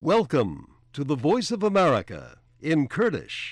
Welcome to the Voice of America in Kurdish.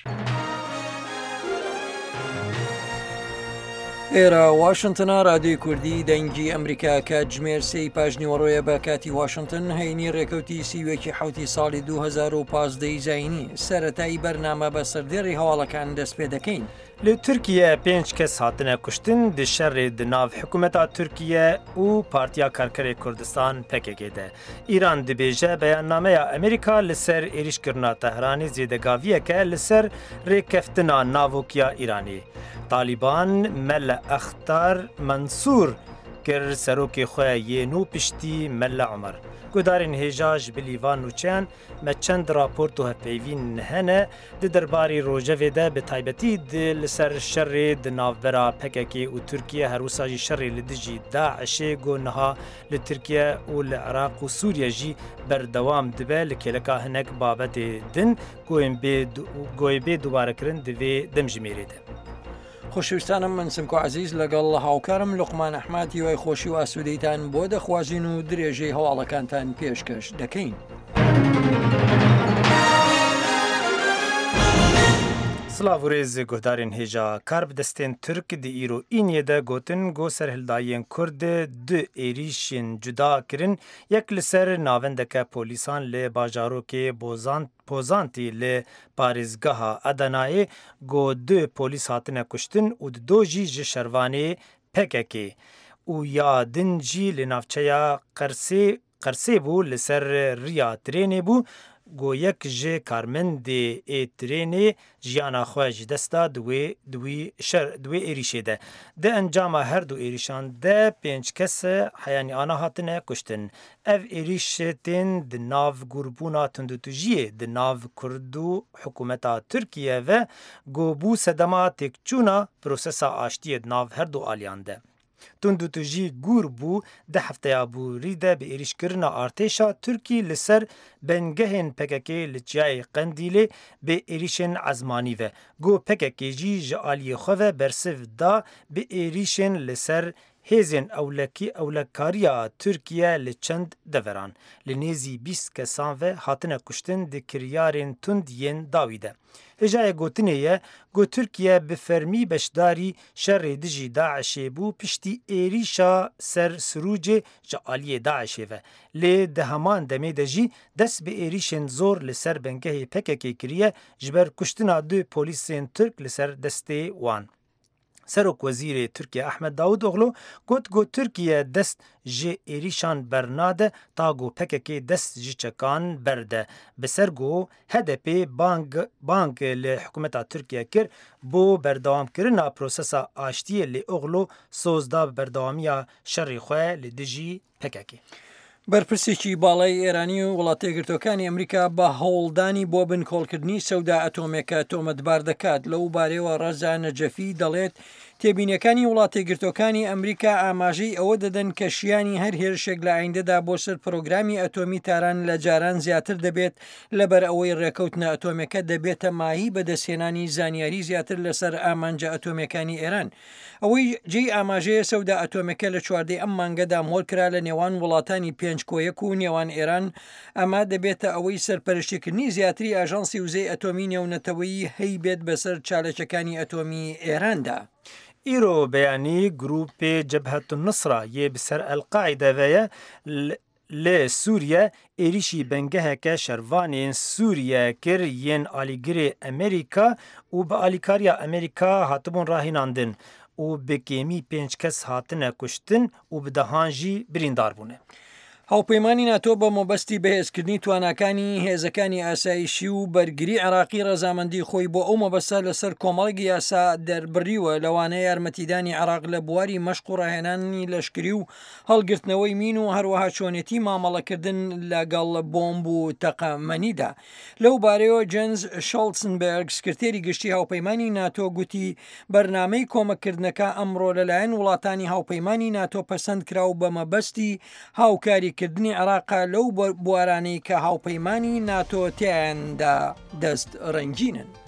ئێرە واشنتنە رادیۆی کوردی دەنگی ئەمریکا کاتژمێر سێی پاژنیوەڕۆیە بە کاتی واشنتن هەینی ڕێکەوتی سیوێکی حوتی ساڵی 2015 زاینی سەرەتایی بەرنامە بە سەردێڕی هەواڵەکان دەست پێ دەکەین. لە تورکیە 5 کەس هاتنە کوشتن di şerê di nav hikûmeta Tirkiye û Partiya Karkerê Kurdistan PKK de. İran dibêje beyannameya Amerîka li ser êrişkirina Tehranê zêdegaviyeke li ser rêkeftina navokiya İranî. Taliban Melle Extar Mansûr kir serokê xwe yê nû piştî Melle Umer. Gudarên hêja ji bilîvan nûçeyan me çend raport û hevpeyvîn hene di derbarê rojevê de bi taybetî li ser şerê di navbera PKK û Tirkiye her wisa jî şerê li dijî Daişê got niha li Tirkiye û li Iraq û Sûriye jî berdewam dibe li kêleka hinek babetê din goyê bê dubarekirin di vê demjimêrê de. خۆشەویستانم من سمکۆ عەزیز لەگەڵ هاوکارم لوقمان ئەحمەد هیوای خۆشی و ئاسوودەیتان بۆ دەخوازین و درێژەی هەواڵەکانتان پێشکەش دەکەین. Silav û rêz guhdarên hêja kar bi destên Tirk di îro-îniyê de gotin got serhildayiyên Kurd du êrişên cuda kirin yek li ser navendeke polîsan lê bajarokê Pozantî li parêzgeha Adanayê got du polîs hatine kuştin û di do jî ji şervanê PKK û ya din jî li navçeya Qersê bû li ser rêya trênê bû goyek ji karmendê trênê jiyana xwe ji desta di wê êrişê de. Di encama her du êrişan de 5 kes heyanî ana hatine kuştin. Ev êriş tên di nav gurbûna tundutujiyê di nav Kurd û hikûmeta Tirkiye ve gobû sedema têkçûna prosesa aştiyê di nav her du aliyan de. Tundutujî gûr bû di hefteya bûrî de bi êrişkirina artêşa Tirkî li ser bengehên PKK li Çiyayê Qendîlê bê êrişên ezmanî ve. Got PKK jî ji aliyê xwe ve bersiv da bi êrişên li ser hêzên ewlekariya Tirkiye li çend deveran. Li nêzî 20 kesan ve hatine kuştin di kiryarên tund yên dawî de. Hêjayê gotinê ye got Tirkiye bi fermî beşdarî şerê dijî Daişê bû piştî êrişa ser Sirûcê ji aliyê Daişê ve. Lê di heman demê de jî dest bi êrişên zor li ser bengehê PKK kiriye ji ber kuştina du polîsên Tirk li ser destê wan. Serok Wezîrê Tirkiye Ahmed Davutoğlu got Tirkiye dest ji êrişan bernade ta got PKK dest ji çekan berde. Bi ser got HDP bang li hikûmeta Tirkiye kir bo berdewamkirina prosesa aştiyê li Oğlu sozda bi berdewamiya şerê xwe li dijî PKK. بەرپرسێکی باڵای ئێرانی و وڵاتە یەکگرتوەکانی ئەمریکا بە هەوڵدانی بۆ بنکۆڵکردنی سەودا ئەتۆمێکە تۆمەتبار دەکات لەو بارەوە ڕەزا نەجەفی دەڵێت تێبینیەکانی وڵاتە یەکگرتوەکانی ئەمریکا ئاماژەی ئەوە دەدەن کە شیانی هەر هێرشێک لە ئایندەدا بۆ سەر پرۆگرامی ئەتۆمی تاران لە جاران زیاتر دەبێت لەبەر ئەوەی ڕێکەوتنە ئەتۆمەکە دەبێتە ماهی بەدەستهێنانی زانیاری زیاتر لەسەر ئامانجە ئەتۆمەکانی ئێران. ئەوەی جێی ئاماژەیە سەودا ئەتۆمەکە لە چواردەی ئەم مانگەدا مۆڵ کرا لە نێوان وڵاتانی پێنج کۆیەک و نێوان ئێران ئەمە دەبێتە ئەوەی سەرپەرشتیکردنی زیاتری ئاژانسی وزەی ئەتۆمی نێونەتەوەیی هەی بێت بەسەر چالەکەکانی ئەتۆمی ئێراندا. ئیرۆ بەیانی گروپê Cebhetun Nusra yê bi ser Elqaîde ve ye li Sûriye êrişî bengeheke şervanên Sûriye kir yên alîgirê Amerîka û bi alîkariya Amerîka hatibûn rahînandin û bi kêmî 5 kes hatine kuştin û bi dehan jî birîndar bûne. هاوپەیمانی ناتۆ بە مۆبەستی بەهێزکردنی تواناکانی هێزەکانی ئاسایشی و بەرگری عێراقی ڕەزامەندی خۆی بۆ ئەو مەبەستە لەسەر کۆمەڵێکی یاسا دەربڕیوە لەوانەیە یارمەتیدانی عێراق لە بواری مەشق و ڕاهێنانی لەشکری و هەڵگرتنەوەی مین و هەروەها چۆنێتی مامەڵەکردن لەگەڵ بۆمب و تەقەمەنیدا. لەو بارەیەوە جێنز شۆڵتنبێرگ سکرتێری گشتی هاوپەیمانی ناتۆ گوتی بەرنامەی کۆمەکردنەکە ئەمڕۆ لەلایەن وڵاتانی هاوپەیمانی ناتۆ پەسەند کرا و بە مەبەستی هاوکاریکردنی عێراقا لەو بوارانەی کە هاوپەیمانی ناتۆ تیاندا دەست ڕەنگینن.